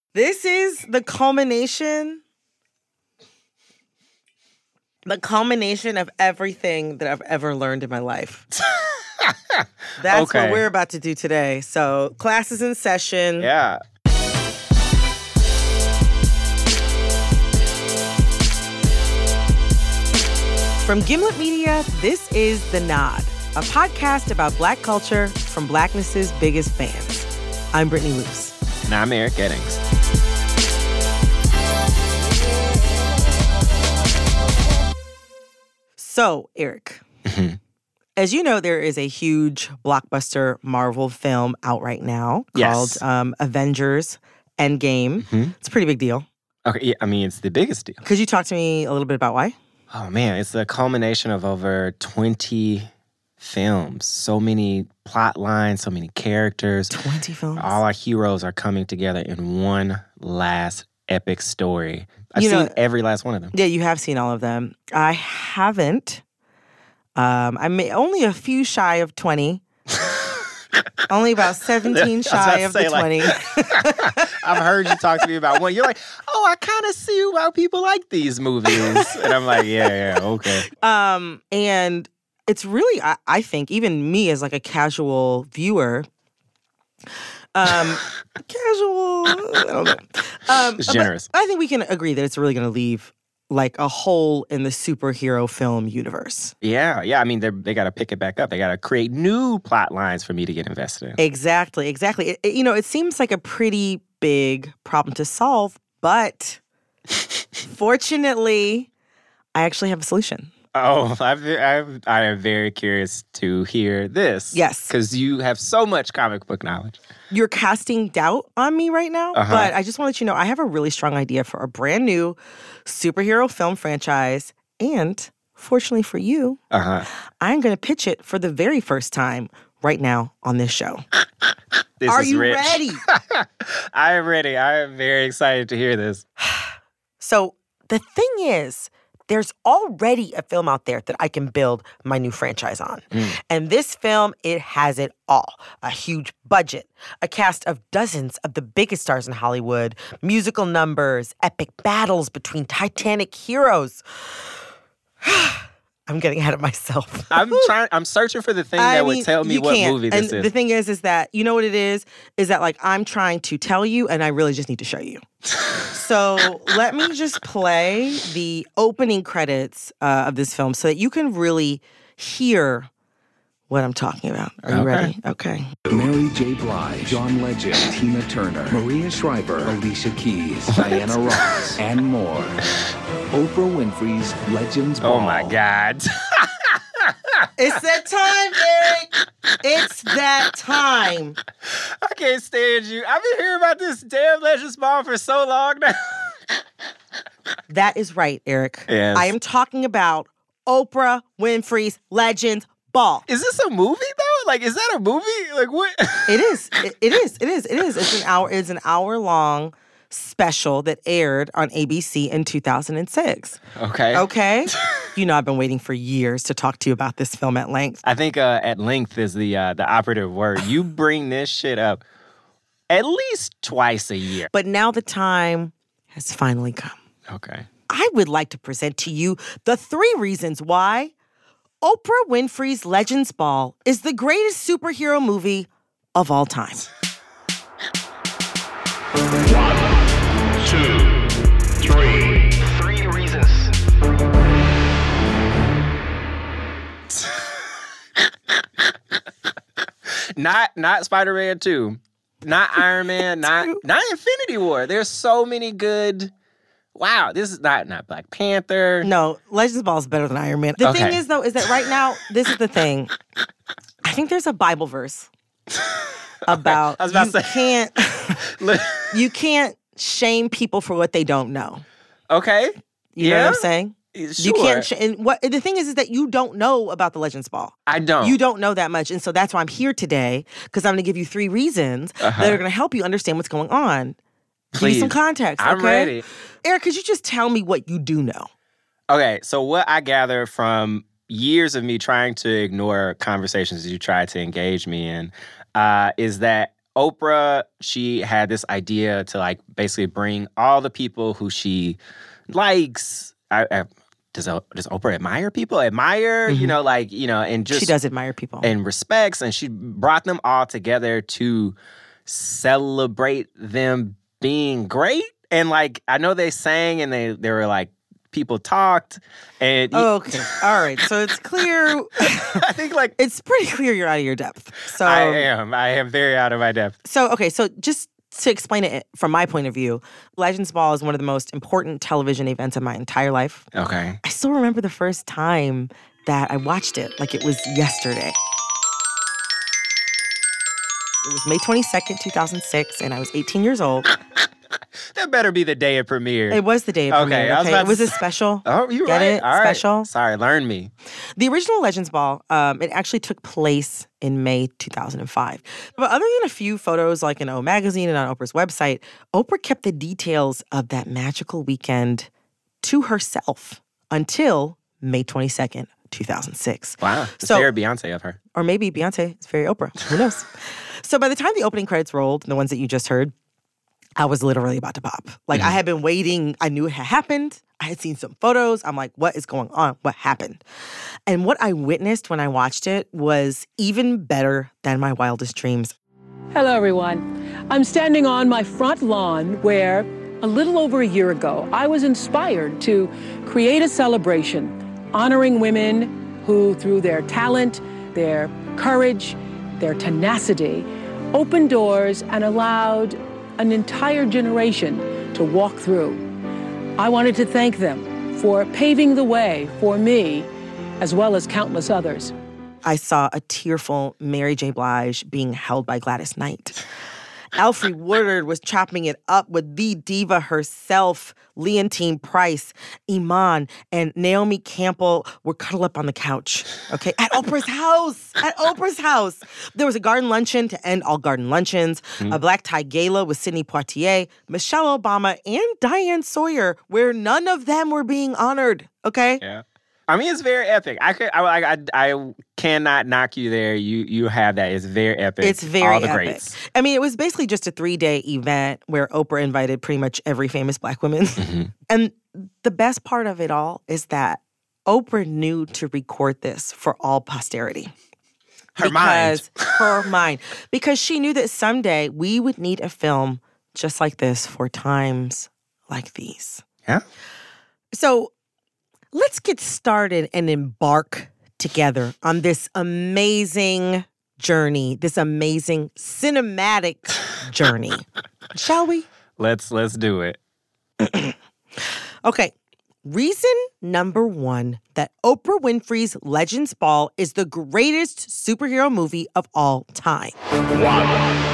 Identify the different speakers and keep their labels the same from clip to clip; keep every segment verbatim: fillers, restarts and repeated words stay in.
Speaker 1: This is the culmination, the culmination of everything that I've ever learned in my life. That's
Speaker 2: okay.
Speaker 1: what we're about to do today. So, class is in session.
Speaker 2: Yeah.
Speaker 1: From Gimlet Media, this is The Nod, a podcast about Black culture from Blackness's biggest fans. I'm Brittany Luce.
Speaker 2: And I'm Eric Eddings.
Speaker 1: So, Eric,
Speaker 2: Mm-hmm.
Speaker 1: as you know, there is a huge blockbuster Marvel film out right now
Speaker 2: Yes.
Speaker 1: called um, Avengers Endgame.
Speaker 2: Mhm.
Speaker 1: It's a pretty big deal.
Speaker 2: Okay, yeah, I mean, it's the biggest deal.
Speaker 1: Could you talk to me a little bit about why?
Speaker 2: Oh, man, it's the culmination of over twenty films. So many plot lines, so many characters.
Speaker 1: twenty films?
Speaker 2: All our heroes are coming together in one last epic story. I've
Speaker 1: You know-
Speaker 2: seen every last one of them.
Speaker 1: Yeah, you have seen all of them. I haven't. Um, I'm only a few shy of twenty. Only about seventeen
Speaker 2: I was about
Speaker 1: shy
Speaker 2: to
Speaker 1: of
Speaker 2: say,
Speaker 1: the
Speaker 2: like-
Speaker 1: twenty.
Speaker 2: I've heard you talk to me about one. You're like, oh, I kind of see why people like these movies. And I'm like, yeah, yeah, okay.
Speaker 1: Um, and it's really, I, I think, even me as like a casual viewer, um, casual, I don't know. Um,
Speaker 2: It's
Speaker 1: but
Speaker 2: generous.
Speaker 1: I think we can agree that it's really going to leave like a hole in the superhero film universe.
Speaker 2: Yeah, yeah. I mean, they they got to pick it back up. They got to create new plot lines for me to get invested in.
Speaker 1: Exactly, exactly. It, it- you know, it seems like a pretty big problem to solve, but fortunately, I actually have a solution.
Speaker 2: Oh, I've, I've, I am very curious to hear this.
Speaker 1: Yes.
Speaker 2: Because you have so much comic book knowledge.
Speaker 1: You're casting doubt on me right now,
Speaker 2: Uh-huh.
Speaker 1: but I just want to let you know I have a really strong idea for a brand new superhero film franchise. And fortunately for you,
Speaker 2: Uh-huh.
Speaker 1: I'm going to pitch it for the very first time right now on this show.
Speaker 2: This
Speaker 1: Are
Speaker 2: is
Speaker 1: you
Speaker 2: rich.
Speaker 1: ready?
Speaker 2: I am ready. I am very excited to hear this.
Speaker 1: So the thing is, there's already a film out there that I can build my new franchise on. And this film, it has it all. A huge budget, a cast of dozens of the biggest stars in Hollywood, musical numbers, epic battles between titanic heroes. I'm getting ahead of myself.
Speaker 2: I'm trying. I'm searching for the thing
Speaker 1: I
Speaker 2: that
Speaker 1: mean,
Speaker 2: would tell me
Speaker 1: you
Speaker 2: what
Speaker 1: can't.
Speaker 2: movie this
Speaker 1: and
Speaker 2: is.
Speaker 1: the thing is, is that, you know what it is? Is that like I'm trying to tell you and I really just need to show you. So let me just play the opening credits uh, of this film so that you can really hear what I'm talking about. Are you
Speaker 2: Okay.
Speaker 1: ready? Okay.
Speaker 3: Mary J. Blige, John Legend, Tina Turner, Maria Shriver, Alicia Keys, Diana Ross, and more. Oprah Winfrey's Legends Ball.
Speaker 2: Oh my God.
Speaker 1: It's that time, Eric. It's that time.
Speaker 2: I can't stand you. I've been hearing about this damn Legends Ball for so long now.
Speaker 1: That is right, Eric.
Speaker 2: Yes.
Speaker 1: I am talking about Oprah Winfrey's Legends Ball.
Speaker 2: Is this a movie though? Like, is that a movie? Like, what?
Speaker 1: It is. It, it is. It is. It is. It's an hour. It's an hour long special that aired on A B C in two thousand six.
Speaker 2: Okay.
Speaker 1: Okay. You know, I've been waiting for years to talk to you about this film at length.
Speaker 2: I think uh, at length is the uh, the operative word. You bring this shit up at least twice a year.
Speaker 1: But now the time has finally come.
Speaker 2: Okay.
Speaker 1: I would like to present to you the three reasons why Oprah Winfrey's Legends Ball is the greatest superhero movie of all time.
Speaker 4: One, two, three. Three reasons.
Speaker 2: Not not Spider-Man two. Not Iron Man. Not not Infinity War. There's so many good. Wow, this is not not Black Panther.
Speaker 1: No, Legends Ball is better than Iron Man. The thing
Speaker 2: Okay.
Speaker 1: is, though, is that right now, this is the thing. I think there's a Bible verse about,
Speaker 2: I was about
Speaker 1: you
Speaker 2: to say-
Speaker 1: can't you can't shame people for what they don't know.
Speaker 2: Okay.
Speaker 1: You know
Speaker 2: Yeah?
Speaker 1: what I'm saying?
Speaker 2: Sure.
Speaker 1: You can't. Sh- and what the thing is, is that you don't know about the Legends Ball.
Speaker 2: I don't.
Speaker 1: You don't know that much, and so that's why I'm here today because I'm going to give you three reasons
Speaker 2: Uh-huh.
Speaker 1: that are going to help you understand what's going on. Give you
Speaker 2: Please.
Speaker 1: some context.
Speaker 2: I'm
Speaker 1: okay?
Speaker 2: ready.
Speaker 1: Eric, could you just tell me what you do know?
Speaker 2: Okay, so what I gather from years of me trying to ignore conversations that you tried to engage me in uh, is that Oprah, she had this idea to like basically bring all the people who she likes. I, I, does, does Oprah admire people? Admire, mm-hmm. you know, like, you know, and just.
Speaker 1: She does admire people.
Speaker 2: And respects. And she brought them all together to celebrate them being great. And like, I know they sang and they, they were like, people talked. And
Speaker 1: okay. All right. So it's clear.
Speaker 2: I think like.
Speaker 1: It's pretty clear you're out of your depth. So
Speaker 2: I am. I am very out of my depth.
Speaker 1: So, okay. So just to explain it from my point of view, Legends Ball is one of the most important television events of my entire life.
Speaker 2: Okay.
Speaker 1: I still remember the first time that I watched it like it was yesterday. It was May twenty-second, two thousand six, and I was eighteen years old.
Speaker 2: That better be the day it premiered.
Speaker 1: It was the day it
Speaker 2: okay,
Speaker 1: premiered.
Speaker 2: I was
Speaker 1: okay,
Speaker 2: about
Speaker 1: it was
Speaker 2: to...
Speaker 1: a special.
Speaker 2: Oh, you're
Speaker 1: Get
Speaker 2: right.
Speaker 1: it?
Speaker 2: All right.
Speaker 1: Special.
Speaker 2: Sorry, learn me.
Speaker 1: The original Legends Ball, um, it actually took place in May two thousand five. But other than a few photos like in O Magazine and on Oprah's website, Oprah kept the details of that magical weekend to herself until May twenty-second, two thousand six.
Speaker 2: Wow. It's
Speaker 1: so,
Speaker 2: very Beyonce of her.
Speaker 1: Or maybe Beyonce. It's very Oprah. Who knows? So by the time the opening credits rolled, the ones that you just heard, I was literally about to pop. Like, mm-hmm. I had been waiting. I knew it had happened. I had seen some photos. I'm like, what is going on? What happened? And what I witnessed when I watched it was even better than my wildest dreams.
Speaker 5: Hello, everyone. I'm standing on my front lawn where, a little over a year ago, I was inspired to create a celebration honoring women who, through their talent, their courage, their tenacity, opened doors and allowed an entire generation to walk through. I wanted to thank them for paving the way for me, as well as countless others.
Speaker 1: I saw a tearful Mary J. Blige being held by Gladys Knight. Alfre Woodard was chopping it up with the diva herself. Leontine Price, Iman, and Naomi Campbell were cuddled up on the couch, okay? At Oprah's house, at Oprah's house. There was a garden luncheon to end all garden luncheons, mm. a black tie gala with Sidney Poitier, Michelle Obama, and Diane Sawyer, where none of them were being honored, okay?
Speaker 2: Yeah. I mean, it's very epic. I could, I, I, I cannot knock you there. You, you have that. It's very epic.
Speaker 1: It's very
Speaker 2: All the
Speaker 1: epic.
Speaker 2: Greats.
Speaker 1: I mean, it was basically just a three-day event where Oprah invited pretty much every famous black woman. Mm-hmm. And the best part of it all is that Oprah knew to record this for all posterity.
Speaker 2: Her
Speaker 1: because,
Speaker 2: mind.
Speaker 1: Her mind. Because she knew that someday we would need a film just like this for times like these.
Speaker 2: Yeah.
Speaker 1: So let's get started and embark together on this amazing journey, this amazing cinematic journey. Shall we?
Speaker 2: Let's let's do it.
Speaker 1: Okay. Reason number one that Oprah Winfrey's Legends Ball is the greatest superhero movie of all time.
Speaker 4: One.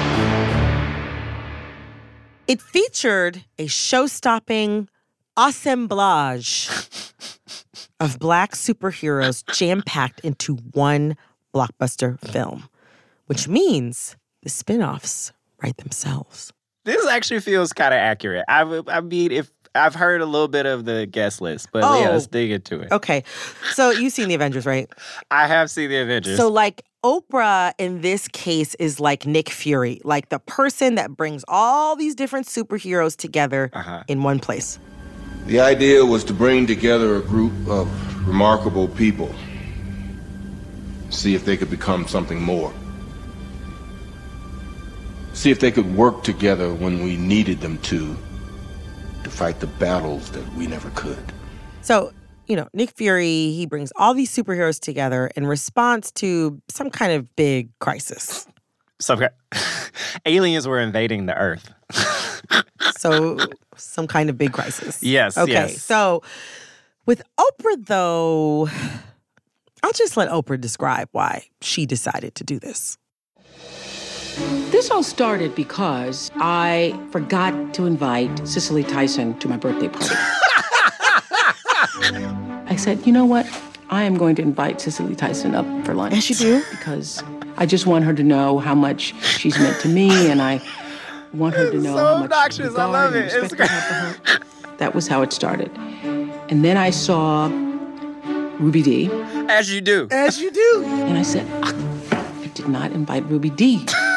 Speaker 1: It featured a show-stopping assemblage of black superheroes jam-packed into one blockbuster film, which means the spin-offs write themselves.
Speaker 2: This actually feels kind of accurate. I, I mean, if I've heard a little bit of the guest list, but
Speaker 1: oh,
Speaker 2: yeah, let's dig into it.
Speaker 1: Okay. So you've seen The Avengers, right?
Speaker 2: I have seen The Avengers.
Speaker 1: So like Oprah in this case is like Nick Fury, like the person that brings all these different superheroes together uh-huh. in one place.
Speaker 6: The idea was to bring together a group of remarkable people, see if they could become something more. See if they could work together when we needed them to, to fight the battles that we never could.
Speaker 1: So, you know, Nick Fury, he brings all these superheroes together in response to some kind of big crisis.
Speaker 2: Some aliens were invading the Earth.
Speaker 1: So, some kind of big crisis.
Speaker 2: Yes,
Speaker 1: okay,
Speaker 2: yes.
Speaker 1: So, with Oprah, though, I'll just let Oprah describe why she decided to do this.
Speaker 5: This all started because I forgot to invite Cicely Tyson to my birthday party. I said, you know what? I am going to invite Cicely Tyson up for lunch.
Speaker 1: Yes, you do?
Speaker 5: Because I just want her to know how much she's meant to me, and I want her to know
Speaker 2: so
Speaker 5: how much
Speaker 2: obnoxious. I love it.
Speaker 5: It's great. That was how it started. And then I saw Ruby Dee.
Speaker 2: As you do.
Speaker 1: As you do.
Speaker 5: And I said, ah, I did not invite Ruby Dee.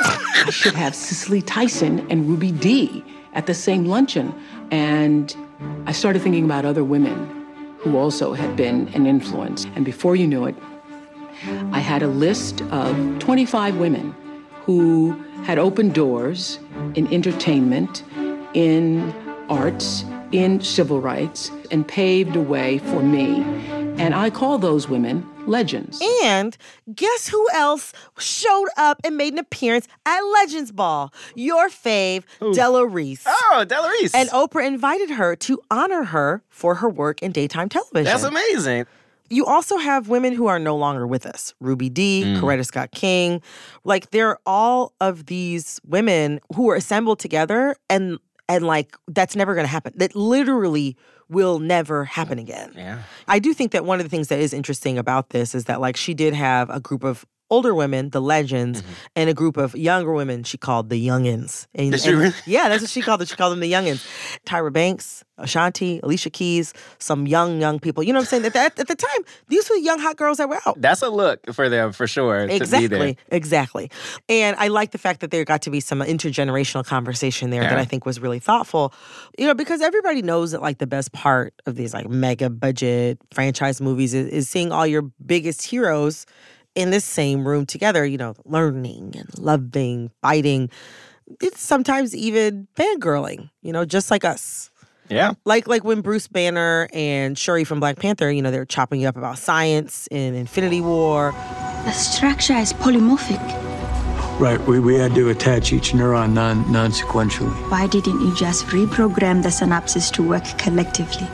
Speaker 5: I should have Cicely Tyson and Ruby Dee at the same luncheon. And I started thinking about other women who also had been an influence. And before you knew it, I had a list of twenty-five women who had opened doors in entertainment, in arts, in civil rights, and paved a way for me. And I call those women legends.
Speaker 1: And guess who else showed up and made an appearance at Legends Ball? Your fave, Ooh. Della Reese.
Speaker 2: Oh, Della Reese.
Speaker 1: And Oprah invited her to honor her for her work in daytime television.
Speaker 2: That's amazing.
Speaker 1: You also have women who are no longer with us. Ruby Dee, mm. Coretta Scott King. Like, they're all of these women who were assembled together and, and like, that's never going to happen. That literally will never happen again.
Speaker 2: Yeah.
Speaker 1: I do think that one of the things that is interesting about this is that, like, she did have a group of older women, the legends, mm-hmm. and a group of younger women she called the youngins. And,
Speaker 2: Did she really?
Speaker 1: Yeah, that's what she called them. She called them the youngins. Tyra Banks, Ashanti, Alicia Keys, some young, young people. You know what I'm saying? At, that, at the time, these were the young, hot girls that were out.
Speaker 2: That's a look for them, for sure,
Speaker 1: exactly,
Speaker 2: to be there.
Speaker 1: Exactly. And I like the fact that there got to be some intergenerational conversation there yeah. that I think was really thoughtful. You know, because everybody knows that, like, the best part of these, like, mega budget franchise movies is, is seeing all your biggest heroes in this same room together, you know, learning and loving, fighting. It's sometimes even fangirling, you know, just like us.
Speaker 2: Yeah.
Speaker 1: Like like when Bruce Banner and Shuri from Black Panther, you know, they're chopping you up about science in Infinity War.
Speaker 7: The structure is polymorphic.
Speaker 8: Right, we, we had to attach each neuron non, non-sequentially.
Speaker 7: Why didn't you just reprogram the synapses to work collectively?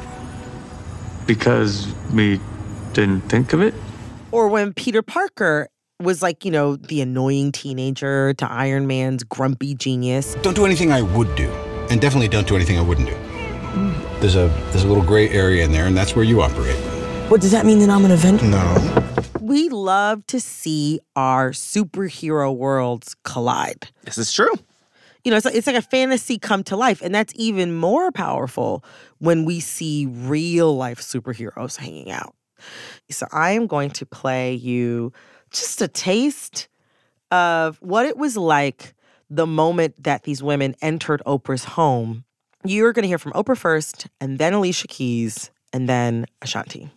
Speaker 8: Because we didn't think of it?
Speaker 1: Or when Peter Parker was like, you know, the annoying teenager to Iron Man's grumpy genius.
Speaker 9: Don't do anything I would do. And definitely don't do anything I wouldn't do. Mm. There's a there's a little gray area in there, and that's where you operate.
Speaker 1: What, does that mean that I'm an Avenger?
Speaker 9: No.
Speaker 1: We love to see our superhero worlds collide.
Speaker 2: This is true.
Speaker 1: You know, it's like, it's like a fantasy come to life, and that's even more powerful when we see real-life superheroes hanging out. So I am going to play you just a taste of what it was like the moment that these women entered Oprah's home. You're going to hear from Oprah first, and then Alicia Keys, and then Ashanti.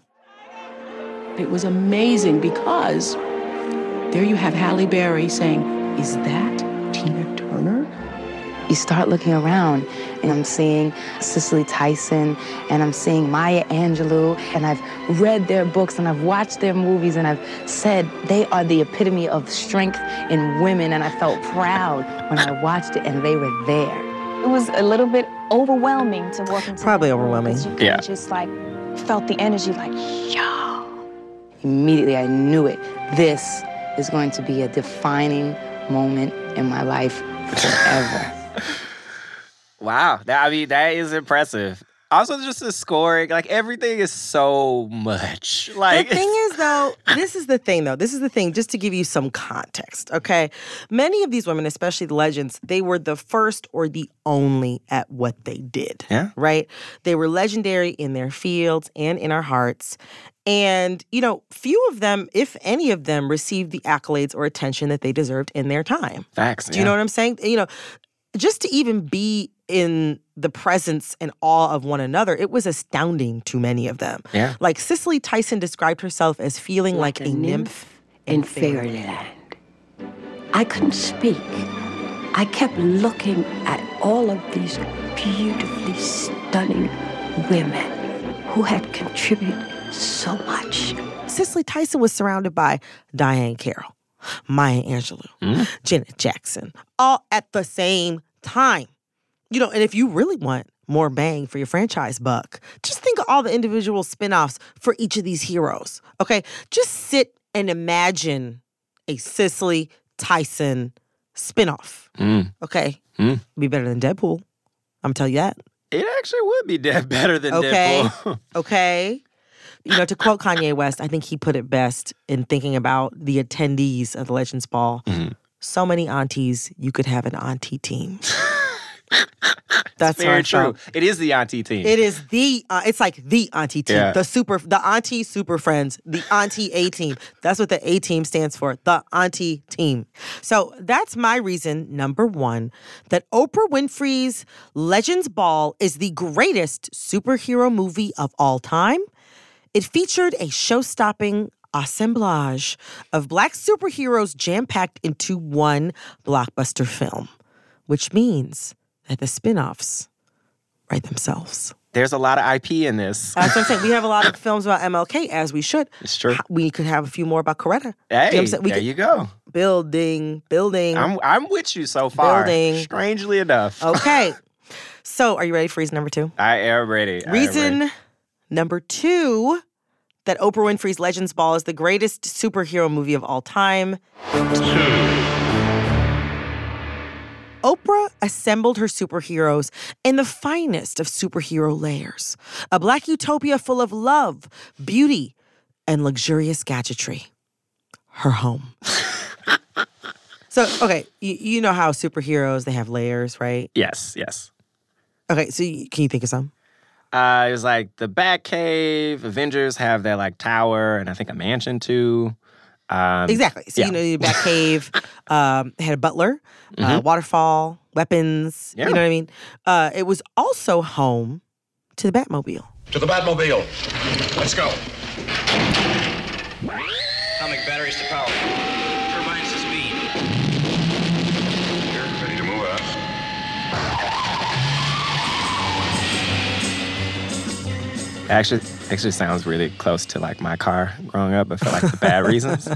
Speaker 5: It was amazing because there you have Halle Berry saying, "Is that Tina Turner?"
Speaker 10: You start looking around, and I'm seeing Cicely Tyson, and I'm seeing Maya Angelou, and I've read their books, and I've watched their movies, and I've said they are the epitome of strength in women, and I felt proud when I watched it, and they were there.
Speaker 11: It was a little bit overwhelming to walk into.
Speaker 1: Probably overwhelming.
Speaker 11: You
Speaker 2: yeah.
Speaker 11: Just like felt the energy, like, yo.
Speaker 10: Immediately, I knew it. This is going to be a defining moment in my life forever.
Speaker 2: Wow. That, I mean, that is impressive. Also, just the scoring, like, everything is so much. Like,
Speaker 1: the thing is, though, this is the thing, though. This is the thing, just to give you some context, okay? Many of these women, especially the legends, they were the first or the only at what they did.
Speaker 2: Yeah.
Speaker 1: Right? They were legendary in their fields and in our hearts. And, you know, few of them, if any of them, received the accolades or attention that they deserved in their time.
Speaker 2: Facts.
Speaker 1: Do you
Speaker 2: yeah.
Speaker 1: know what I'm saying? You know, just to even be in the presence and awe of one another, it was astounding to many of them.
Speaker 2: Yeah.
Speaker 1: Like, Cicely Tyson described herself as feeling like, like a, a nymph
Speaker 5: in fairyland. I couldn't speak. I kept looking at all of these beautifully stunning women who had contributed so much.
Speaker 1: Cicely Tyson was surrounded by Diane Carroll, Maya Angelou, mm. Janet Jackson, all at the same time. You know, and if you really want more bang for your franchise buck, just think of all the individual spinoffs for each of these heroes, okay? Just sit and imagine a Cicely Tyson spinoff,
Speaker 2: mm.
Speaker 1: okay?
Speaker 2: Mm.
Speaker 1: Be better than Deadpool. I'm gonna tell you that.
Speaker 2: It actually would be de- better than
Speaker 1: okay.
Speaker 2: Deadpool.
Speaker 1: Okay. You know, to quote Kanye West, I think he put it best in thinking about the attendees of the Legends Ball. Mm-hmm. So many aunties, you could have an auntie team. That's
Speaker 2: very
Speaker 1: what I
Speaker 2: true.
Speaker 1: felt.
Speaker 2: It is the auntie team.
Speaker 1: It is the, uh, it's like the auntie team.
Speaker 2: Yeah.
Speaker 1: The super, the auntie super friends, the auntie A team. That's what the A team stands for, the auntie team. So that's my reason, number one, that Oprah Winfrey's Legends Ball is the greatest superhero movie of all time. It featured a show-stopping assemblage of Black superheroes jam-packed into one blockbuster film, which means that the spin-offs write themselves.
Speaker 2: There's a lot of I P in this.
Speaker 1: That's what I'm saying. We have a lot of films about M L K, as we should.
Speaker 2: It's true.
Speaker 1: We could have a few more about Coretta.
Speaker 2: Hey,
Speaker 1: You know what I'm saying? We
Speaker 2: there
Speaker 1: could-
Speaker 2: you go.
Speaker 1: Building, building.
Speaker 2: I'm I'm with you so far.
Speaker 1: Building.
Speaker 2: Strangely enough.
Speaker 1: Okay. So, are you ready for reason number two?
Speaker 2: I am ready. I am
Speaker 1: Reason
Speaker 2: ready.
Speaker 1: number two that Oprah Winfrey's Legends Ball is the greatest superhero movie of all time. Oprah assembled her superheroes in the finest of superhero layers. A Black utopia full of love, beauty, and luxurious gadgetry. Her home. So, okay, you, you know how superheroes, they have layers, right?
Speaker 2: Yes, yes.
Speaker 1: Okay, so you, can you think of some?
Speaker 2: Uh, it was like the Batcave. Avengers have their like tower and I think a mansion too. Um,
Speaker 1: Exactly. So,
Speaker 2: yeah.
Speaker 1: you know, the Batcave um, had a butler, uh,
Speaker 2: Mhm.
Speaker 1: waterfall, weapons.
Speaker 2: Yeah.
Speaker 1: You know what I mean? Uh, it was also home to the Batmobile.
Speaker 4: To the Batmobile. Let's go. Atomic batteries to power. Turbines to speed. You're ready to move out.
Speaker 2: Actually, actually sounds really close to like my car growing up, but for like the bad reasons.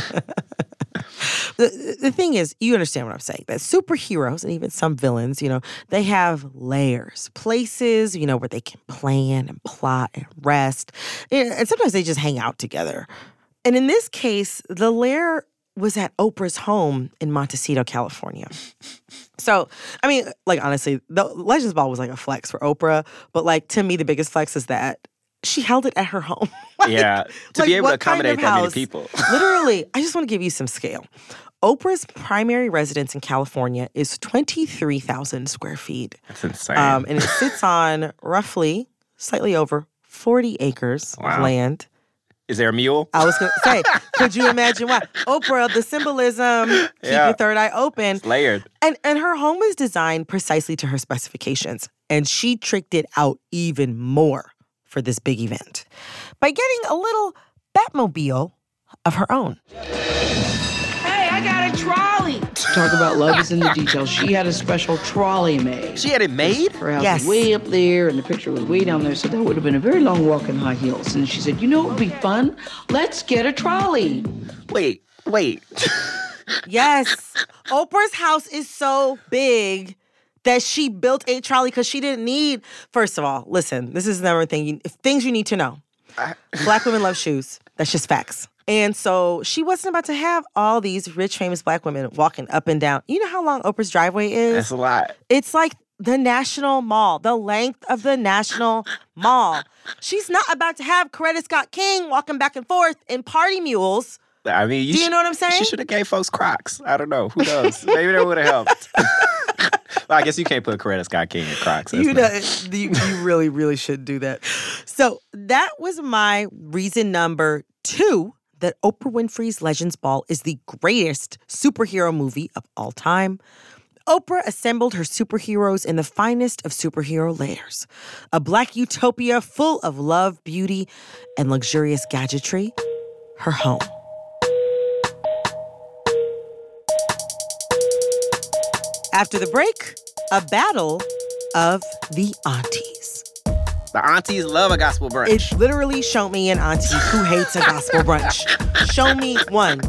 Speaker 1: The, the thing is, you understand what I'm saying, that superheroes and even some villains, you know, they have layers, places, you know, where they can plan and plot and rest. And and sometimes they just hang out together. And in this case, the lair was at Oprah's home in Montecito, California. So, I mean, like, honestly, the Legends Ball was like a flex for Oprah. But, like, to me, the biggest flex is that she held it at her home. Like,
Speaker 2: Yeah, to
Speaker 1: like,
Speaker 2: be able to
Speaker 1: what kind
Speaker 2: accommodate
Speaker 1: of
Speaker 2: that many
Speaker 1: house-
Speaker 2: people.
Speaker 1: Literally, I just want to give you some scale. Oprah's primary residence in California is twenty-three thousand square feet.
Speaker 2: That's insane.
Speaker 1: Um, and it sits on roughly, slightly over forty acres of
Speaker 2: Wow.
Speaker 1: land.
Speaker 2: Is there a mule?
Speaker 1: I was going to say, could you imagine why? Oprah, the symbolism, keep
Speaker 2: Yeah.
Speaker 1: your third eye open.
Speaker 2: It's layered.
Speaker 1: And, and her home was designed precisely to her specifications. And she tricked it out even more for this big event by getting a little Batmobile of her own.
Speaker 12: Hey, I got a trolley. Talk about love is in the details. She had a special trolley made.
Speaker 2: She had it made?
Speaker 12: Her house
Speaker 1: Yes.
Speaker 12: was way up there, and the picture was way down there, so that would have been a very long walk in high heels. And she said, you know what would be fun? Let's get a trolley.
Speaker 2: Wait, wait.
Speaker 1: Yes. Oprah's house is so big that she built a trolley because she didn't need, first of all, listen, this is another thing, you, things you need to know. Black women love shoes. That's just facts. And so she wasn't about to have all these rich, famous Black women walking up and down. You know how long Oprah's driveway is?
Speaker 2: That's a lot.
Speaker 1: It's like the National Mall, the length of the National Mall. She's not about to have Coretta Scott King walking back and forth in party mules.
Speaker 2: I mean, you
Speaker 1: Do you
Speaker 2: sh-
Speaker 1: know what I'm saying?
Speaker 2: She should have gave folks Crocs. I don't know. Who knows? Maybe that would have helped. Well, I guess you can't put Coretta Scott King in Crocs. That's
Speaker 1: You,
Speaker 2: not-
Speaker 1: know, you, you really, really should do that. So that was my reason number two that Oprah Winfrey's Legends Ball is the greatest superhero movie of all time. Oprah assembled her superheroes in the finest of superhero layers. A Black utopia full of love, beauty, and luxurious gadgetry. Her home. After the break, a battle of the aunties.
Speaker 2: The aunties love a gospel brunch.
Speaker 1: It's literally show me an auntie who hates a gospel brunch. Show me one.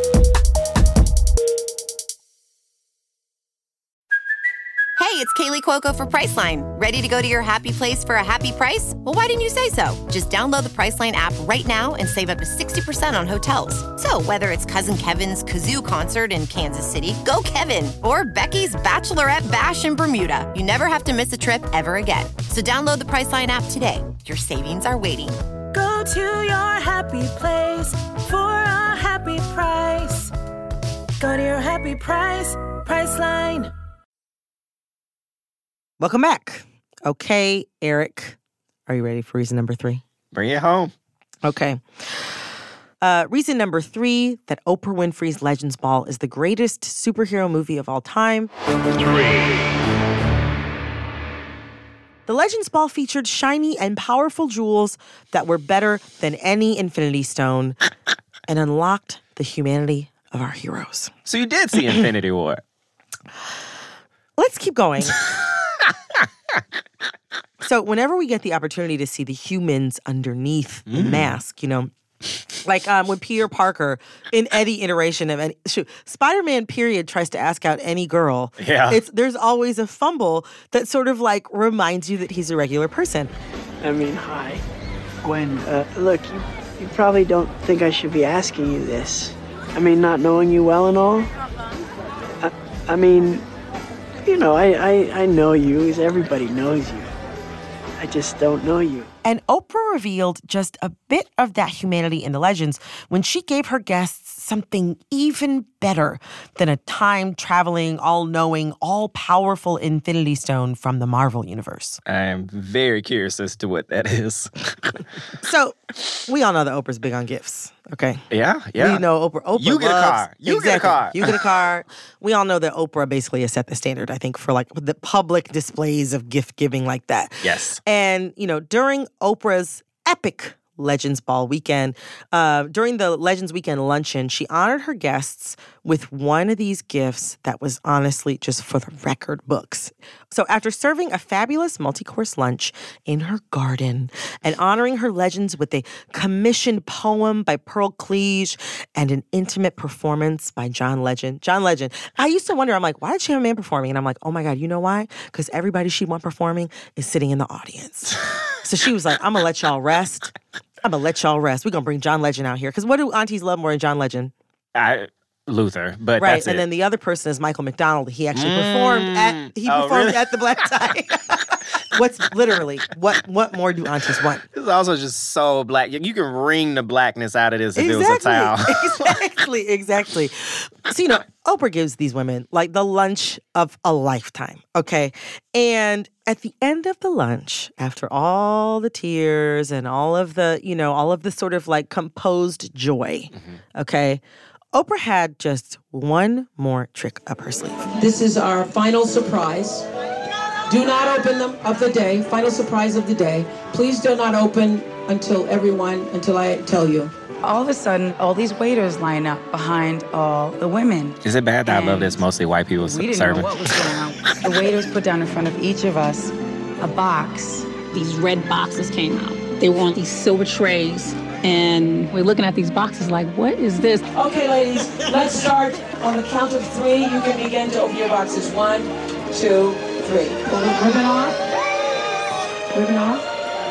Speaker 13: Hey, it's Kaylee Cuoco for Priceline. Ready to go to your happy place for a happy price? Well, why didn't you say so? Just download the Priceline app right now and save up to sixty percent on hotels. So whether it's Cousin Kevin's Kazoo Concert in Kansas City, go Kevin, or Becky's Bachelorette Bash in Bermuda, you never have to miss a trip ever again. So download the Priceline app today. Your savings are waiting.
Speaker 14: Go to your happy place for a happy price. Go to your happy price, Priceline.
Speaker 1: Welcome back. Okay, Eric, are you ready for reason number three?
Speaker 2: Bring it home.
Speaker 1: Okay. Uh, reason number three, that Oprah Winfrey's Legends Ball is the greatest superhero movie of all time. Three. The Legends Ball featured shiny and powerful jewels that were better than any Infinity Stone and unlocked the humanity of our heroes.
Speaker 2: So you did see Infinity War.
Speaker 1: Let's keep going. So whenever we get the opportunity to see the humans underneath the
Speaker 2: Mm.
Speaker 1: mask, you know, like um, when Peter Parker in any iteration of any shoot, Spider-Man period tries to ask out any girl.
Speaker 2: Yeah.
Speaker 1: It's there's always a fumble that sort of like reminds you that he's a regular person.
Speaker 15: I mean, hi, Gwen. Uh, look, you, you probably don't think I should be asking you this. I mean, not knowing you well and all. I, I mean, you know, I, I, I know you, as everybody knows you. I just don't know you.
Speaker 1: And Oprah revealed just a bit of that humanity in the Legends when she gave her guests something even better than a time-traveling, all-knowing, all-powerful Infinity Stone from the Marvel Universe.
Speaker 2: I am very curious as to what that is.
Speaker 1: So, we all know that Oprah's big on gifts, okay?
Speaker 2: Yeah, yeah.
Speaker 1: We know Oprah. Oprah
Speaker 2: You get a
Speaker 1: loves-
Speaker 2: car. You
Speaker 1: exactly.
Speaker 2: get a car.
Speaker 1: You get a car. We all know that Oprah basically has set the standard, I think, for like the public displays of gift giving like that.
Speaker 2: Yes.
Speaker 1: And, you know, during Oprah's epic Legends Ball weekend, uh, during the Legends Weekend luncheon, she honored her guests with one of these gifts that was honestly just for the record books. So after serving a fabulous multi-course lunch in her garden and honoring her legends with a commissioned poem by Pearl Cleage and an intimate performance by John Legend. John Legend. I used to wonder, I'm like, why did she have a man performing? And I'm like, oh my God, you know why? Because everybody she want performing is sitting in the audience. So she was like, I'm going to let y'all rest. I'm going to let y'all rest. We're going to bring John Legend out here. Because what do aunties love more than John Legend?
Speaker 2: I, Luther, but
Speaker 1: right,
Speaker 2: that's
Speaker 1: and
Speaker 2: it.
Speaker 1: then the other person is Michael McDonald. He actually mm. performed at he
Speaker 2: oh,
Speaker 1: performed
Speaker 2: really?
Speaker 1: at the Black Tie. What's literally what what more do aunties want?
Speaker 2: It's also just so black. You can wring the blackness out of this if
Speaker 1: exactly.
Speaker 2: it was a towel.
Speaker 1: exactly, exactly. So you know, Oprah gives these women like the lunch of a lifetime. Okay, and at the end of the lunch, after all the tears and all of the you know all of the sort of like composed joy, mm-hmm. okay. Oprah had just one more trick up her sleeve.
Speaker 5: This is our final surprise. Do not open them of the day. Final surprise of the day. Please do not open until everyone, until I tell you.
Speaker 10: All of a sudden, all these waiters line up behind all the women.
Speaker 2: Is it bad that I love this mostly white people serving?
Speaker 10: We didn't know what was going on. The waiters put down in front of each of us a box.
Speaker 16: These red boxes came out. They were on these silver trays. And we're looking at these boxes like, what is this?
Speaker 5: Okay, ladies, let's start on the count of three. You can begin to open your boxes. One, two, three. Ribbon off. Ribbon off.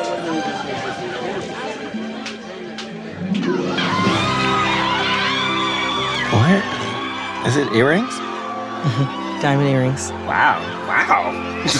Speaker 2: What? Is it earrings?
Speaker 1: Mm-hmm. Diamond earrings.
Speaker 2: Wow. Wow.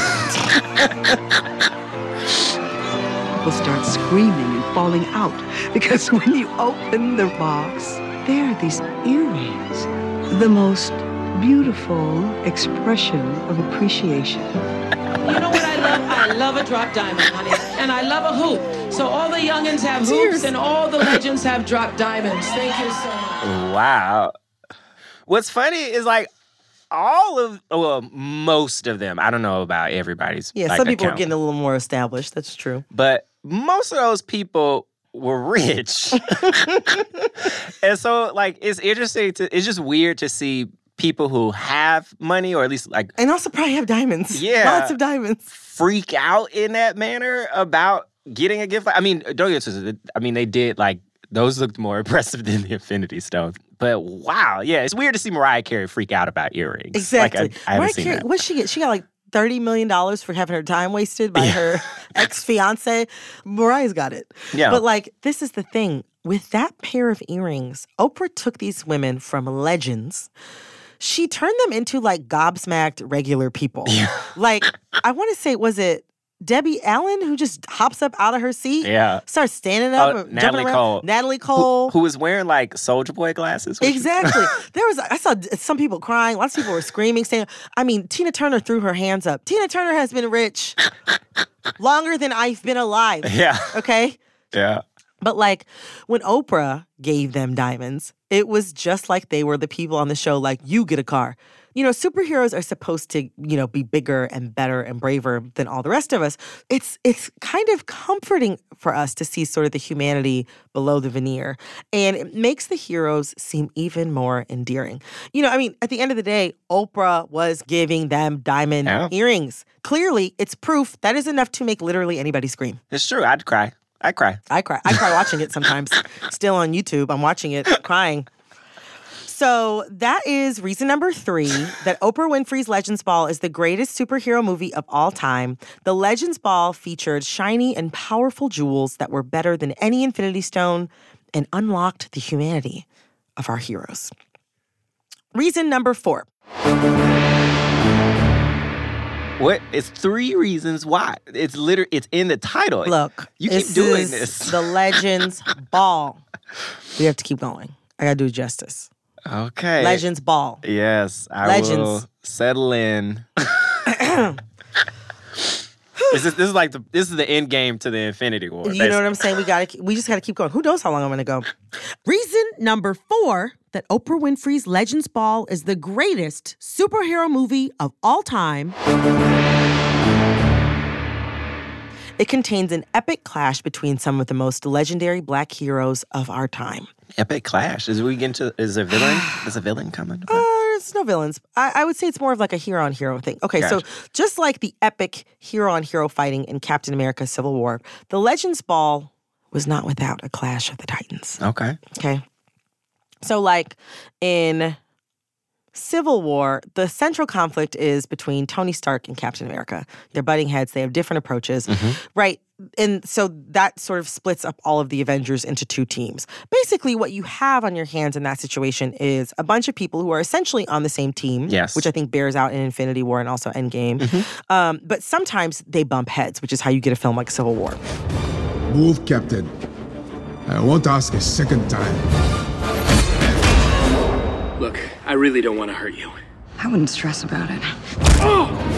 Speaker 17: People start screaming and falling out because when you open the box, there are these earrings. The most beautiful expression of appreciation.
Speaker 5: You know what I love? I love a drop diamond, honey. And I love a hoop. So all the youngins have hoops and all the legends have drop diamonds. Thank you so much.
Speaker 2: Wow. What's funny is like, all of, well, most of them, I don't know about everybody's
Speaker 1: Yeah,
Speaker 2: like,
Speaker 1: some people
Speaker 2: account.
Speaker 1: are getting a little more established. That's true.
Speaker 2: But most of those people were rich. And so, like, it's interesting to, it's just weird to see people who have money, or at least, like...
Speaker 1: And also probably have diamonds.
Speaker 2: Yeah.
Speaker 1: Lots of diamonds.
Speaker 2: Freak out in that manner about getting a gift. I mean, don't get twisted. I mean, they did, like, those looked more impressive than the Infinity Stones. But wow, yeah, it's weird to see Mariah Carey freak out about earrings.
Speaker 1: Exactly.
Speaker 2: Like, I, I haven't
Speaker 1: Mariah
Speaker 2: seen
Speaker 1: Carey,
Speaker 2: that.
Speaker 1: what'd she get? She got like thirty million dollars for having her time wasted by yeah. her ex-fiance. Mariah's got it.
Speaker 2: Yeah.
Speaker 1: But, like, this is the thing. With that pair of earrings, Oprah took these women from legends. She turned them into, like, gobsmacked regular people. Yeah. Like, I want to say, was it Debbie Allen who just hops up out of her seat?
Speaker 2: Yeah.
Speaker 1: Starts standing up,
Speaker 2: uh,
Speaker 1: jumping
Speaker 2: Natalie
Speaker 1: around.
Speaker 2: Cole.
Speaker 1: Natalie Cole.
Speaker 2: Who, who was wearing, like, Soulja Boy glasses.
Speaker 1: Exactly. There was, I saw some people crying. Lots of people were screaming, saying, I mean, Tina Turner threw her hands up. Tina Turner has been rich longer than I've been alive.
Speaker 2: Yeah.
Speaker 1: Okay?
Speaker 2: Yeah.
Speaker 1: But, like, when Oprah gave them diamonds, it was just like they were the people on the show, like, you get a car. You know, superheroes are supposed to, you know, be bigger and better and braver than all the rest of us. It's it's kind of comforting for us to see sort of the humanity below the veneer. And it makes the heroes seem even more endearing. You know, I mean, at the end of the day, Oprah was giving them diamond yeah. earrings. Clearly, it's proof that is enough to make literally anybody scream.
Speaker 2: It's true. I'd cry. I cry.
Speaker 1: I cry. I cry watching it sometimes. Still on YouTube. I'm watching it, crying. So that is reason number three, that Oprah Winfrey's Legends Ball is the greatest superhero movie of all time. The Legends Ball featured shiny and powerful jewels that were better than any Infinity Stone and unlocked the humanity of our heroes. Reason number four.
Speaker 2: What? It's three reasons why. It's literally, it's in the title.
Speaker 1: Look,
Speaker 2: you keep
Speaker 1: this
Speaker 2: doing
Speaker 1: is
Speaker 2: this.
Speaker 1: The Legends Ball. We have to keep going. I gotta do it justice.
Speaker 2: Okay.
Speaker 1: Legends Ball.
Speaker 2: Yes, I
Speaker 1: Legends.
Speaker 2: will settle in. This is, this is like the this is the end game to the Infinity War.
Speaker 1: You
Speaker 2: basically.
Speaker 1: know what I'm saying? We got to we just got to keep going. Who knows how long I'm going to go? Reason number four that Oprah Winfrey's Legends Ball is the greatest superhero movie of all time. It contains an epic clash between some of the most legendary black heroes of our time.
Speaker 2: Epic clash? Is we get into is a villain? Is a villain coming?
Speaker 1: Uh, it's no villains. I, I would say it's more of like a hero-on-hero thing. Okay,
Speaker 2: Gotcha.
Speaker 1: So just like the epic hero-on-hero fighting in Captain America Civil War, the Legends Ball was not without a clash of the Titans.
Speaker 2: Okay.
Speaker 1: Okay. So like in Civil War, the central conflict is between Tony Stark and Captain America. They're butting heads. They have different approaches.
Speaker 2: Mm-hmm.
Speaker 1: Right. And so that sort of splits up all of the Avengers into two teams. Basically, what you have on your hands in that situation is a bunch of people who are essentially on the same team,
Speaker 2: yes.
Speaker 1: which I think bears out in Infinity War and also Endgame. Mm-hmm. Um, but sometimes they bump heads, which is how you get a film like Civil War.
Speaker 18: Move, Captain. I won't ask a second time.
Speaker 19: Look, I really don't want to hurt you.
Speaker 17: I wouldn't stress about it.
Speaker 19: Oh!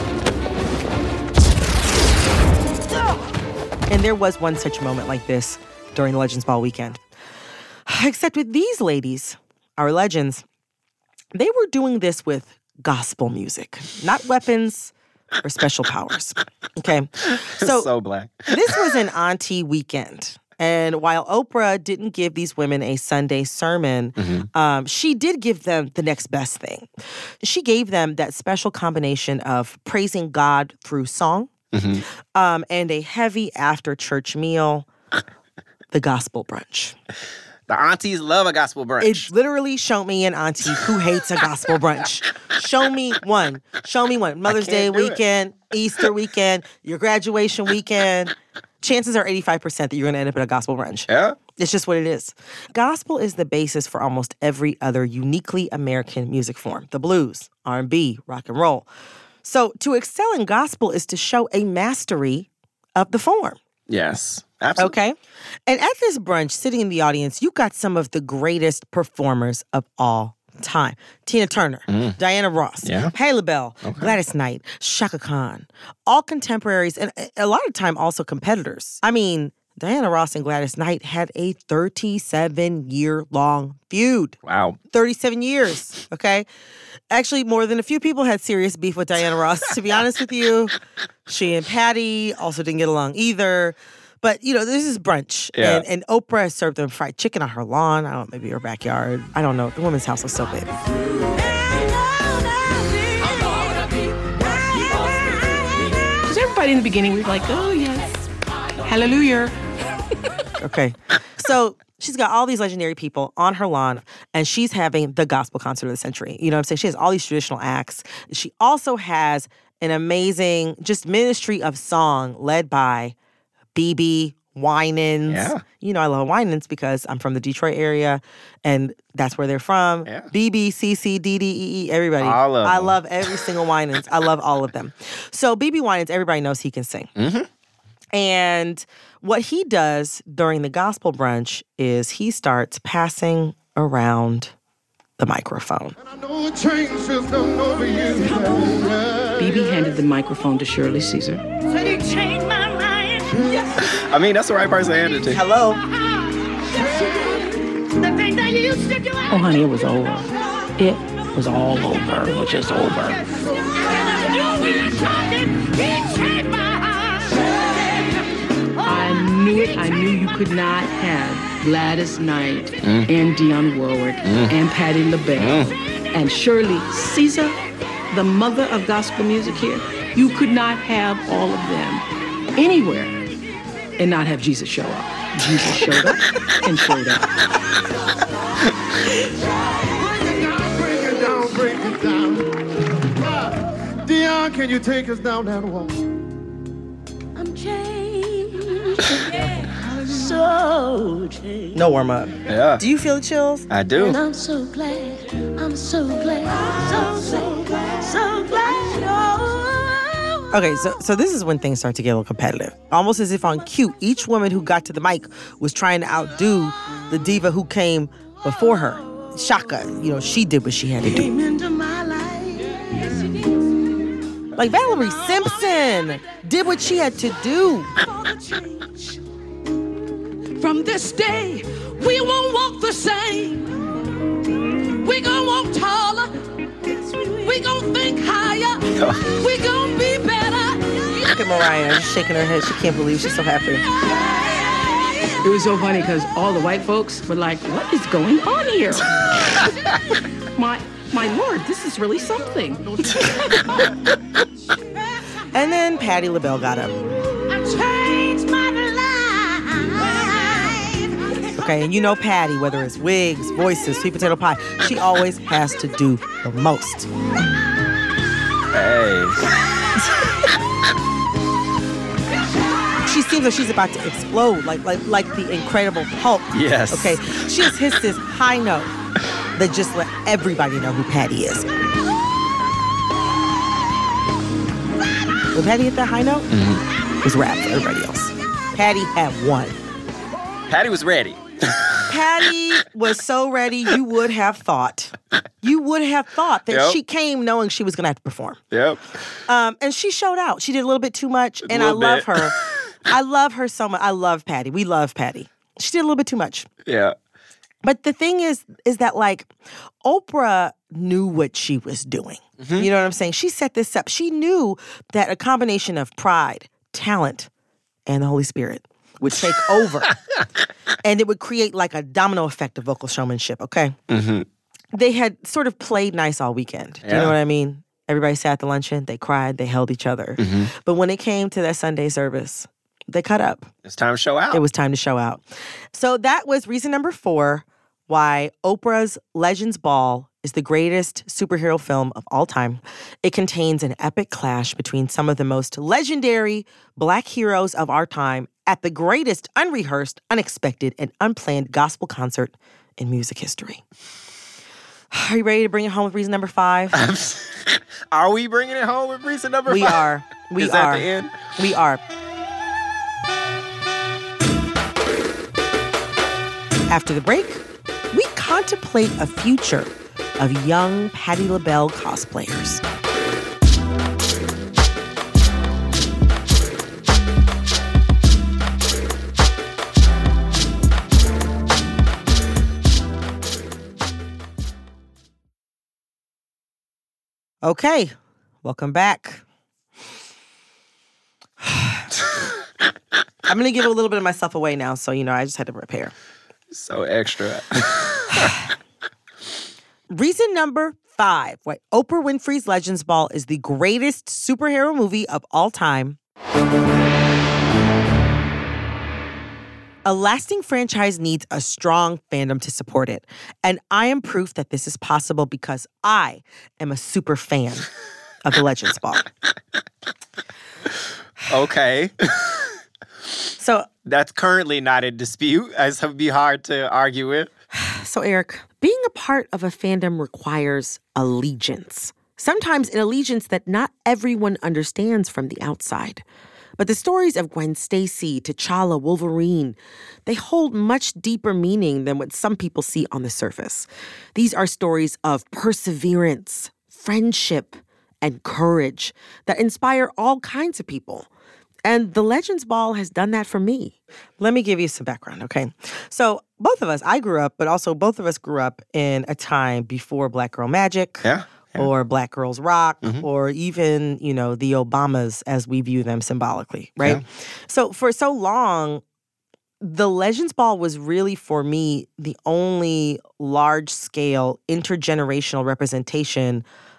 Speaker 1: And there was one such moment like this during the Legends Ball weekend. Except with these ladies, our legends, they were doing this with gospel music, not weapons or special powers. Okay?
Speaker 2: So, so black.
Speaker 1: This was an auntie weekend. And while Oprah didn't give these women a Sunday sermon, mm-hmm. um, she did give them the next best thing. She gave them that special combination of praising God through song, mm-hmm. um, and a heavy after-church meal, the gospel brunch.
Speaker 2: The aunties love a gospel brunch.
Speaker 1: It literally showed me an auntie who hates a gospel brunch. Show me one. Show me one. Mother's Day weekend, it. Easter weekend, your graduation weekend. Chances are eighty-five percent that you're going to end up at a gospel brunch.
Speaker 2: Yeah.
Speaker 1: It's just what it is. Gospel is the basis for almost every other uniquely American music form. The blues, R and B, rock and roll. So to excel in gospel is to show a mastery of the form.
Speaker 2: Yes, absolutely.
Speaker 1: Okay? And at this brunch, sitting in the audience, you got some of the greatest performers of all time. Tina Turner, mm. Diana Ross,
Speaker 2: yeah.
Speaker 1: Patti LaBelle, okay. Gladys Knight, Chaka Khan, all contemporaries, and a lot of time also competitors. I mean, Diana Ross and Gladys Knight had a thirty-seven-year-long feud.
Speaker 2: Wow.
Speaker 1: thirty-seven years, okay? Actually, more than a few people had serious beef with Diana Ross, to be honest with you. She and Patty also didn't get along either. But, you know, this is brunch.
Speaker 2: Yeah.
Speaker 1: And, and Oprah served them fried chicken on her lawn. I don't know, maybe her backyard. I don't know. The woman's house was so big.
Speaker 5: Because everybody in the beginning was like, oh, yes, hallelujah.
Speaker 1: Okay. So she's got all these legendary people on her lawn, and she's having the gospel concert of the century. You know what I'm saying? She has all these traditional acts. She also has an amazing just ministry of song led by B B Winans.
Speaker 2: Yeah.
Speaker 1: You know, I love Winans because I'm from the Detroit area and that's where they're from.
Speaker 2: Yeah.
Speaker 1: B B, C C, D D E E, everybody.
Speaker 2: All of
Speaker 1: I
Speaker 2: them.
Speaker 1: love every single Winans. I love all of them. So B B Winans, everybody knows he can sing.
Speaker 2: Mm-hmm.
Speaker 1: And what he does during the gospel brunch is he starts passing around the microphone.
Speaker 12: B B handed the microphone to Shirley Caesar.
Speaker 14: Said he changed my mind.
Speaker 2: I mean, that's the right person to hand it to.
Speaker 1: Hello.
Speaker 14: The thing that you used to do.
Speaker 12: Oh, honey, it was over. It was all over. It was just over. I knew it. I knew you could not have Gladys Knight
Speaker 2: Mm.
Speaker 12: and Dionne Warwick
Speaker 2: Mm.
Speaker 12: and Patti LaBelle
Speaker 2: Mm.
Speaker 12: and Shirley Caesar, the mother of gospel music here. You could not have all of them anywhere and not have Jesus show up. Jesus showed up and showed up.
Speaker 20: Dionne, can you take us down that walk?
Speaker 14: I'm changed. So changed.
Speaker 1: No warm up.
Speaker 2: Yeah.
Speaker 1: Do you feel the chills?
Speaker 2: I do.
Speaker 14: And I'm so glad. I'm so glad. So, so glad. So glad. Oh.
Speaker 1: Okay, so so this is when things start to get a little competitive. Almost as if on cue, each woman who got to the mic was trying to outdo the diva who came before her. Shaka, you know, she did what she had to do.
Speaker 14: Came into my life.
Speaker 1: Like Valerie Simpson did what she had to do.
Speaker 14: From this day, we won't walk the same. We gonna walk taller. We gonna think higher. We gonna be better.
Speaker 1: Look at Mariah shaking her head. She can't believe she's so happy.
Speaker 12: It was so funny because all the white folks were like, what is going on here? my, my Lord, this is really something.
Speaker 1: And then Patti LaBelle got up.
Speaker 14: I've changed my life.
Speaker 1: Okay, and you know Patti, whether it's wigs, voices, sweet potato pie, she always has to do the most.
Speaker 2: Hey.
Speaker 1: She seems like she's about to explode, like like like the Incredible Hulk.
Speaker 2: Yes.
Speaker 1: Okay, she just hits this high note that just let everybody know who Patti is. When Patti hit that high note,
Speaker 2: Mm-hmm.
Speaker 1: it was rap for everybody else. Patti had won.
Speaker 2: Patti was ready.
Speaker 1: Patti was so ready, you would have thought. You would have thought that
Speaker 2: Yep.
Speaker 1: she came knowing she was going to have to perform.
Speaker 2: Yep.
Speaker 1: Um, and she showed out. She did a little bit too much,
Speaker 2: A
Speaker 1: and I
Speaker 2: little
Speaker 1: love
Speaker 2: bit.
Speaker 1: her. I love her so much. I love Patti. We love Patti. She did a little bit too much.
Speaker 2: Yeah.
Speaker 1: But the thing is, is that like Oprah knew what she was doing.
Speaker 2: Mm-hmm.
Speaker 1: You know what I'm saying? She set this up. She knew that a combination of pride, talent, and the Holy Spirit would take over. And it would create like a domino effect of vocal showmanship, okay?
Speaker 2: Mm-hmm.
Speaker 1: They had sort of played nice all weekend. Do you
Speaker 2: Yeah.
Speaker 1: know what I mean? Everybody sat at the luncheon, they cried, they held each other.
Speaker 2: Mm-hmm.
Speaker 1: But when it came to that Sunday service, they cut up.
Speaker 2: It's time to show out.
Speaker 1: It was time to show out. So that was reason number four why Oprah's Legends Ball is the greatest superhero film of all time. It contains an epic clash between some of the most legendary Black heroes of our time at the greatest unrehearsed, unexpected, and unplanned gospel concert in music history. Are you ready to bring it home with reason number five?
Speaker 2: Are we bringing it home with reason number
Speaker 1: we
Speaker 2: five?
Speaker 1: are. We
Speaker 2: Is
Speaker 1: are.
Speaker 2: that the end?
Speaker 1: We are. After the break, we contemplate a future of young Patti LaBelle cosplayers. Okay, welcome back. I'm going to give a little bit of myself away now, so, you know, I just had to prepare.
Speaker 2: So extra.
Speaker 1: Reason number five, why Oprah Winfrey's Legends Ball is the greatest superhero movie of all time. A lasting franchise needs a strong fandom to support it. And I am proof that this is possible because I am a super fan of the Legends Ball.
Speaker 2: Okay.
Speaker 1: So
Speaker 2: that's currently not in dispute, as it would be hard to argue with.
Speaker 1: So, Eric, being a part of a fandom requires allegiance. Sometimes an allegiance that not everyone understands from the outside. But the stories of Gwen Stacy, T'Challa, Wolverine, they hold much deeper meaning than what some people see on the surface. These are stories of perseverance, friendship, and courage that inspire all kinds of people. And the Legends Ball has done that for me. Let me give you some background, okay? So both of us, I grew up, but also both of us grew up in a time before Black Girl Magic.
Speaker 2: Yeah. Yeah.
Speaker 1: Or Black Girls Rock,
Speaker 2: mm-hmm.
Speaker 1: or even, you know, the Obamas as we view them symbolically, right?
Speaker 2: Yeah.
Speaker 1: So for so long, the Legends Ball was really, for me, the only large-scale intergenerational representation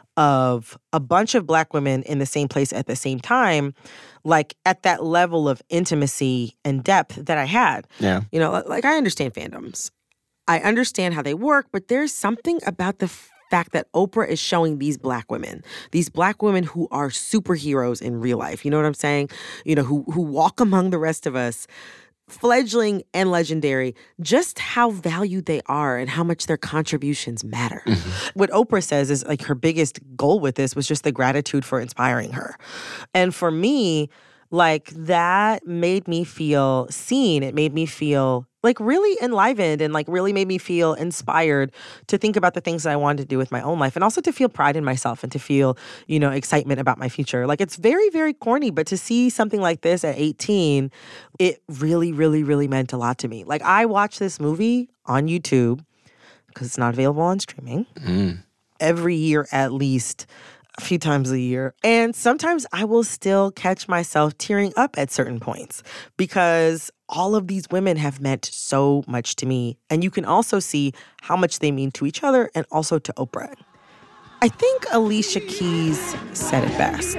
Speaker 1: of a bunch of Black women in the same place at the same time, like at that level of intimacy and depth that I had.
Speaker 2: Yeah.
Speaker 1: You know, like I understand fandoms. I understand how they work, but there's something about the fact that Oprah is showing these Black women, these Black women who are superheroes in real life, you know what I'm saying? You know, who who walk among the rest of us, fledgling and legendary, just how valued they are and how much their contributions matter. Mm-hmm. What Oprah says is like her biggest goal with this was just the gratitude for inspiring her. And for me, like that made me feel seen. It made me feel like really enlivened and like really made me feel inspired to think about the things that I wanted to do with my own life and also to feel pride in myself and to feel, you know, excitement about my future. Like it's very, very corny, but to see something like this at eighteen, it really, really, really meant a lot to me. Like I watched this movie on YouTube because it's not available on streaming
Speaker 2: Mm.
Speaker 1: every year at least. A few times a year. And sometimes I will still catch myself tearing up at certain points because all of these women have meant so much to me. And you can also see how much they mean to each other and also to Oprah. I think Alicia Keys said it best.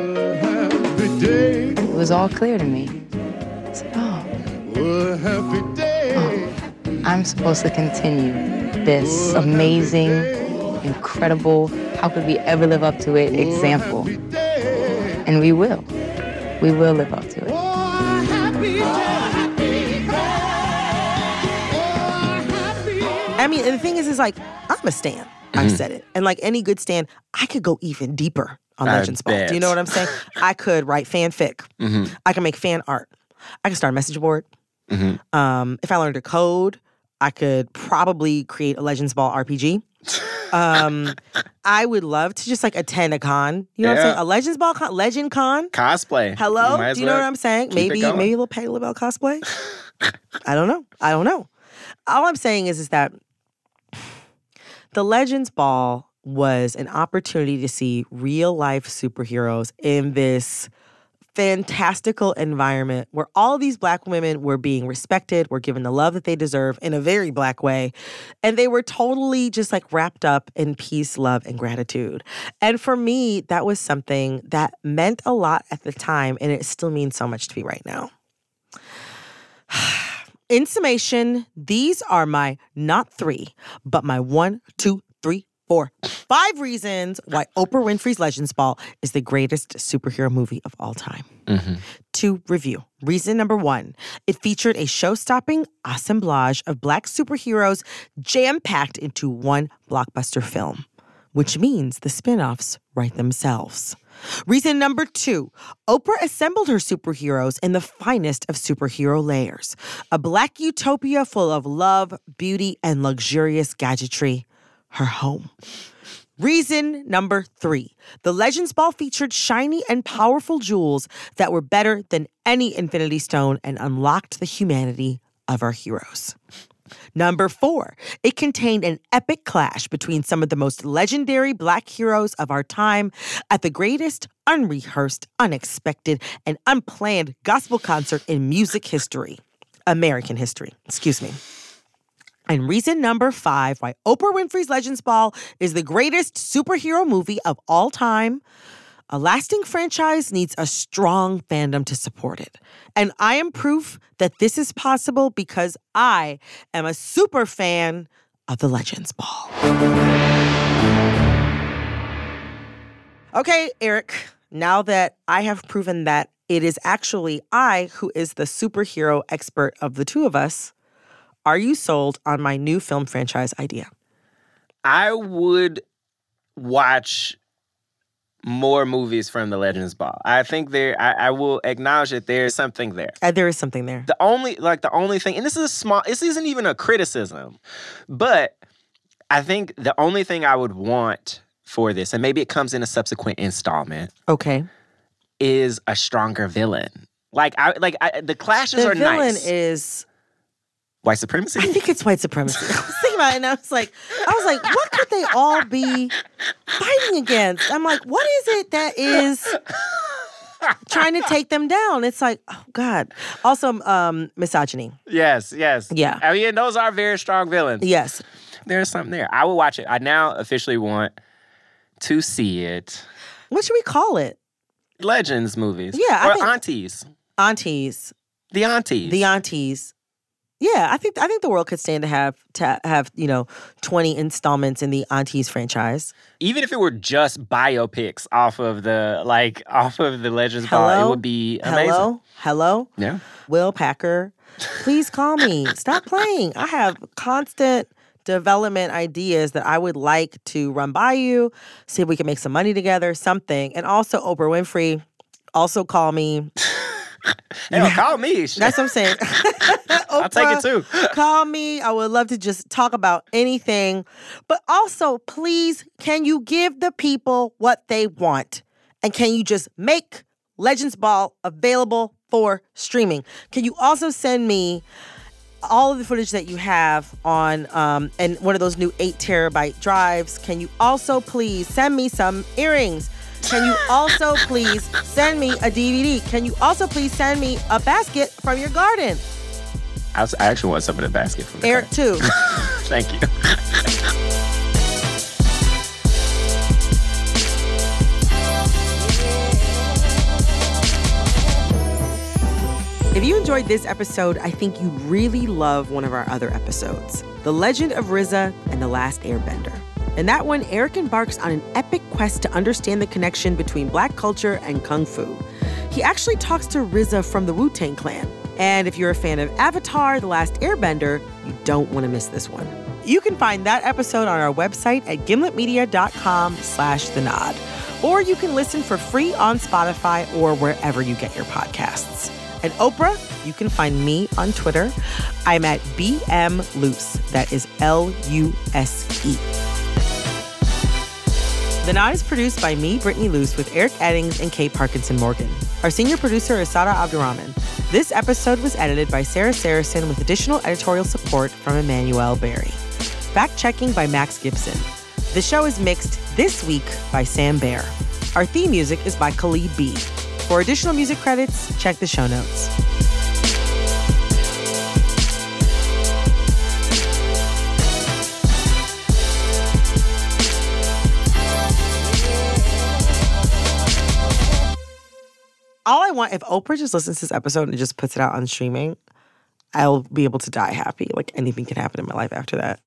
Speaker 10: It was all clear to me. I said, oh, oh, I'm supposed to continue this amazing, incredible, how could we ever live up to it, example. And we will. We will live up to it.
Speaker 1: I mean, and the thing is, is like, I'm a stan. Mm-hmm. I've said it. And like any good stan, I could go even deeper on
Speaker 2: I
Speaker 1: Legends Ball.
Speaker 2: bet.
Speaker 1: Do you know what I'm saying? I could write fanfic.
Speaker 2: Mm-hmm.
Speaker 1: I can make fan art. I can start a message board.
Speaker 2: Mm-hmm.
Speaker 1: Um, if I learned to code, I could probably create a Legends Ball R P G. um, I would love to just like attend a con. You know
Speaker 2: Yeah.
Speaker 1: what I'm saying? A Legends Ball con, Legend Con.
Speaker 2: Cosplay.
Speaker 1: Hello?
Speaker 2: might as
Speaker 1: Do you know
Speaker 2: well
Speaker 1: what I'm saying?
Speaker 2: keep it
Speaker 1: Maybe
Speaker 2: going.
Speaker 1: maybe a little Patti LaBelle cosplay. I don't know. I don't know. All I'm saying is, is that the Legends Ball was an opportunity to see real life superheroes in this fantastical environment where all these Black women were being respected, were given the love that they deserve in a very Black way. And they were totally just like wrapped up in peace, love, and gratitude. And for me, that was something that meant a lot at the time, and it still means so much to me right now. In summation, these are my not three, but my one, two, three, four, five reasons why Oprah Winfrey's Legends Ball is the greatest superhero movie of all time.
Speaker 2: Mm-hmm.
Speaker 1: To review, reason number one, it featured a show-stopping assemblage of Black superheroes jam-packed into one blockbuster film, which means the spin-offs write themselves. Reason number two, Oprah assembled her superheroes in the finest of superhero layers, a Black utopia full of love, beauty, and luxurious gadgetry, her home. Reason number three, the Legends Ball featured shiny and powerful jewels that were better than any Infinity Stone and unlocked the humanity of our heroes. Number four, it contained an epic clash between some of the most legendary Black heroes of our time at the greatest unrehearsed, unexpected, and unplanned gospel concert in music history. American history, excuse me. And reason number five, why Oprah Winfrey's Legends Ball is the greatest superhero movie of all time. A lasting franchise needs a strong fandom to support it. And I am proof that this is possible because I am a super fan of the Legends Ball. Okay, Eric, now that I have proven that it is actually I who is the superhero expert of the two of us, are you sold on my new film franchise idea?
Speaker 2: I would watch more movies from the Legends Ball. I think there, I, I will acknowledge that there is something there.
Speaker 1: Uh, there is something there.
Speaker 2: The only, like the only thing, and this is a small, this isn't even a criticism, but I think the only thing I would want for this, and maybe it comes in a subsequent installment.
Speaker 1: Okay.
Speaker 2: Is a stronger villain. Like, I, like I, the clashes
Speaker 1: the
Speaker 2: are nice.
Speaker 1: The villain is
Speaker 2: white supremacy?
Speaker 1: I think it's white supremacy. I was thinking about it and I was like, I was like, what could they all be fighting against? I'm like, what is it that is trying to take them down? It's like, oh God. Also, um, misogyny.
Speaker 2: Yes, yes.
Speaker 1: Yeah.
Speaker 2: I mean, those are very strong villains.
Speaker 1: Yes.
Speaker 2: There's something there. I will watch it. I now officially want to see it.
Speaker 1: What should we call it?
Speaker 2: Legends movies.
Speaker 1: Yeah.
Speaker 2: Or
Speaker 1: I think,
Speaker 2: aunties.
Speaker 1: Aunties.
Speaker 2: The aunties.
Speaker 1: The aunties. Yeah, I think I think the world could stand to have to have, you know, twenty installments in the Aunties franchise.
Speaker 2: Even if it were just biopics off of the like off of the Legends
Speaker 1: Hello?
Speaker 2: Ball, it would be amazing.
Speaker 1: Hello? Hello?
Speaker 2: Yeah.
Speaker 1: Will Packer, please call me. Stop playing. I have constant development ideas that I would like to run by you, see if we can make some money together, something. And also Oprah Winfrey, also call me.
Speaker 2: Hell, call me.
Speaker 1: That's what I'm saying.
Speaker 2: I'll take it too.
Speaker 1: Call me. I would love to just talk about anything. But also, please, can you give the people what they want? And can you just make Legends Ball available for streaming? Can you also send me all of the footage that you have on um, and one of those new eight terabyte drives? Can you also please send me some earrings? Can you also please send me a D V D? Can you also please send me a basket from your garden?
Speaker 2: I, was, I actually want some of the basket from the
Speaker 1: Eric, too.
Speaker 2: Thank you.
Speaker 1: If you enjoyed this episode, I think you really love one of our other episodes, The Legend of R Z A and The Last Airbender. In that one, Eric embarks on an epic quest to understand the connection between Black culture and Kung Fu. He actually talks to R Z A from the Wu-Tang Clan. And if you're a fan of Avatar, The Last Airbender, you don't want to miss this one. You can find that episode on our website at gimletmedia.com slash the nod. Or you can listen for free on Spotify or wherever you get your podcasts. And Oprah, you can find me on Twitter. I'm at B M Luce. That is L U S E. The Nod is produced by me, Brittany Luce, with Eric Eddings and Kate Parkinson Morgan. Our senior producer is Sada Abdurrahman. This episode was edited by Sarah Saracen with additional editorial support from Emmanuel Berry. Fact-checking by Max Gibson. The show is mixed this week by Sam Baer. Our theme music is by Khalid B. For additional music credits, check the show notes. All I want, if Oprah just listens to this episode and just puts it out on streaming, I'll be able to die happy. Like anything can happen in my life after that.